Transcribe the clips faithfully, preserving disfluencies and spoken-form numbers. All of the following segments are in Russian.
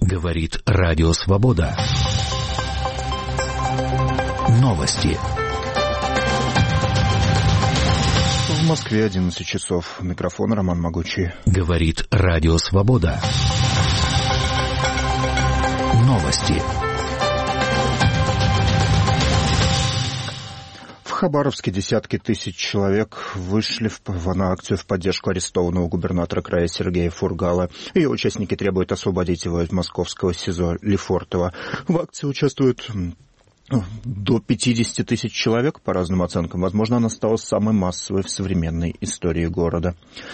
Говорит Радио Свобода. Новости. В Москве одиннадцать часов. Микрофон Роман Могучий. Говорит Радио Свобода. Новости. В Хабаровске десятки тысяч человек вышли в, в, на акцию в поддержку арестованного губернатора края Сергея Фургала. Ее участники требуют освободить его из московского СИЗО Лефортово. В акции участвуют до пятьдесят тысяч человек, по разным оценкам. Возможно, она стала самой массовой в современной истории города.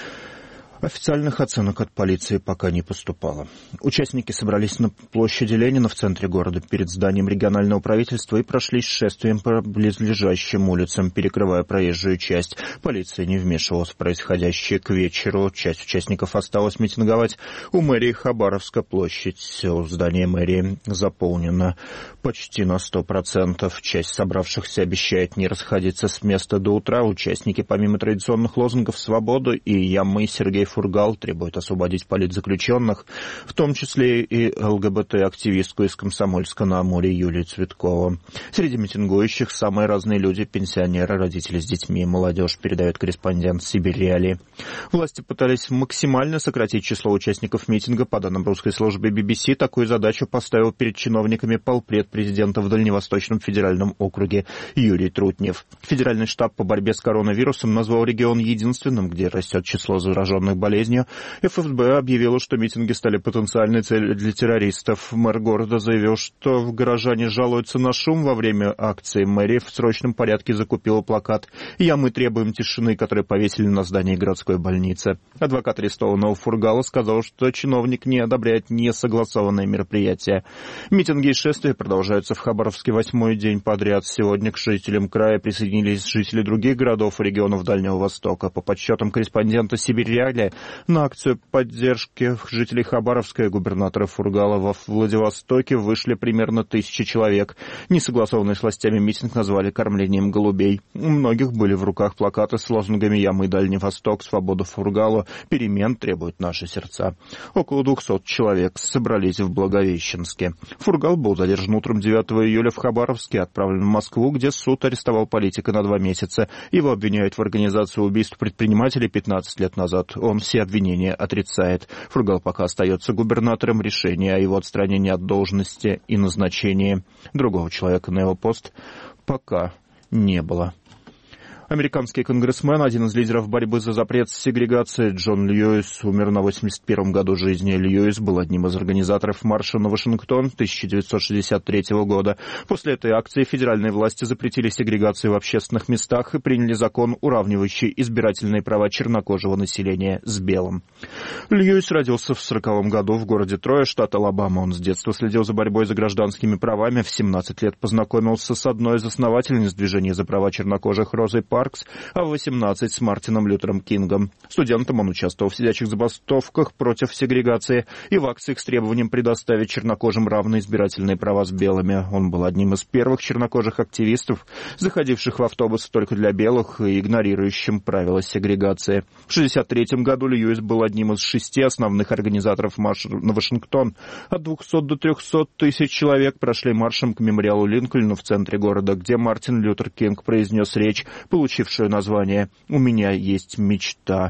Официальных оценок от полиции пока не поступало. Участники собрались на площади Ленина в центре города перед зданием регионального правительства и прошлись шествием по близлежащим улицам, перекрывая проезжую часть. Полиция не вмешивалась в происходящее. К вечеру часть участников осталась митинговать у мэрии Хабаровска. Площадь у здания мэрии заполнена почти на сто процентов. Часть собравшихся обещает не расходиться с места до утра. Участники, помимо традиционных лозунгов «Свободу» и «Я, мы, Сергей Фургал», требует освободить политзаключенных, в том числе и ЛГБТ-активистку из Комсомольска-на-Амуре Юлию Цветкову. Среди митингующих самые разные люди: пенсионеры, родители с детьми и молодежь, передает корреспондент Сибирь Реалии. Власти пытались максимально сократить число участников митинга. По данным русской службы би би си, такую задачу поставил перед чиновниками полпред президента в Дальневосточном федеральном округе Юрий Трутнев. Федеральный штаб по борьбе с коронавирусом назвал регион единственным, где растет число зараженных болезнью. эф эс бэ объявила, что митинги стали потенциальной целью для террористов. Мэр города заявил, что горожане жалуются на шум во время акции. Мэрия в срочном порядке закупила плакат «Я, мы требуем тишины», который повесили на здании городской больницы. Адвокат арестованного Фургала сказал, что чиновник не одобряет несогласованные мероприятия. Митинги и шествия продолжаются в Хабаровске восьмой день подряд. Сегодня к жителям края присоединились жители других городов и регионов Дальнего Востока. По подсчетам корреспондента Сибирь Реалии, на акцию поддержки жителей Хабаровска и губернатора Фургала во Владивостоке вышли примерно тысяча человек. Несогласованный с властями митинг назвали кормлением голубей. У многих были в руках плакаты с лозунгами «Я, мы, Дальний Восток», «Свобода Фургалу», «Перемен требуют наши сердца». Около двухсот человек собрались в Благовещенске. Фургал был задержан утром девятого июля в Хабаровске, отправлен в Москву, где суд арестовал политика на два месяца. Его обвиняют в организации убийств предпринимателей пятнадцать лет назад. Он все обвинения отрицает. Фургал пока остается губернатором. Решения о его отстранении от должности и назначении другого человека на его пост пока не было. Американский конгрессмен, один из лидеров борьбы за запрет сегрегации, Джон Льюис, умер на восемьдесят первом году жизни. Льюис был одним из организаторов марша на Вашингтон тысяча девятьсот шестьдесят третьего года. После этой акции федеральные власти запретили сегрегацию в общественных местах и приняли закон, уравнивающий избирательные права чернокожего населения с белым. Льюис родился в сороковом году в городе Троя, штат Алабама. Он с детства следил за борьбой за гражданскими правами. В семнадцать лет познакомился с одной из основательниц движения за права чернокожих Розой Паркс, а в восемнадцать с Мартином Лютером Кингом. Студентом он участвовал в сидячих забастовках против сегрегации и в акциях с требованием предоставить чернокожим равные избирательные права с белыми. Он был одним из первых чернокожих активистов, заходивших в автобусы только для белых и игнорирующим правила сегрегации. В шестьдесят третьем году Льюис был одним из шести основных организаторов марша на Вашингтон. От двухсот до трехсот тысяч человек прошли маршем к мемориалу Линкольна в центре города, где Мартин Лютер Кинг произнес речь, получившее название «У меня есть мечта».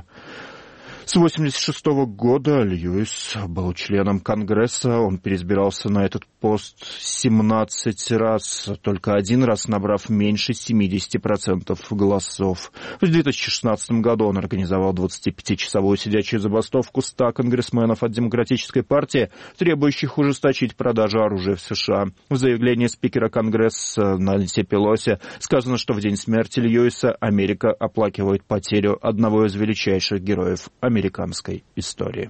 С восемьдесят шестого года Льюис был членом Конгресса. Он переизбирался на этот пост семнадцать раз, только один раз набрав меньше семидесяти процентов голосов. В две тысячи шестнадцатом году он организовал двадцатипятичасовую сидячую забастовку ста конгрессменов от Демократической партии, требующих ужесточить продажу оружия в США. В заявлении спикера Конгресса Нэнси Пелоси сказано, что в день смерти Льюиса Америка оплакивает потерю одного из величайших героев американской истории.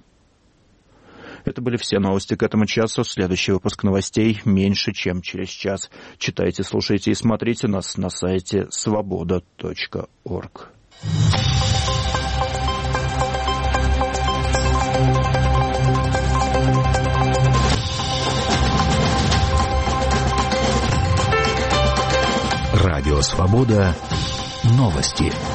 Это были все новости к этому часу. Следующий выпуск новостей меньше, чем через час. Читайте, слушайте и смотрите нас на сайте свобода точка орг. Радио «Свобода». Новости.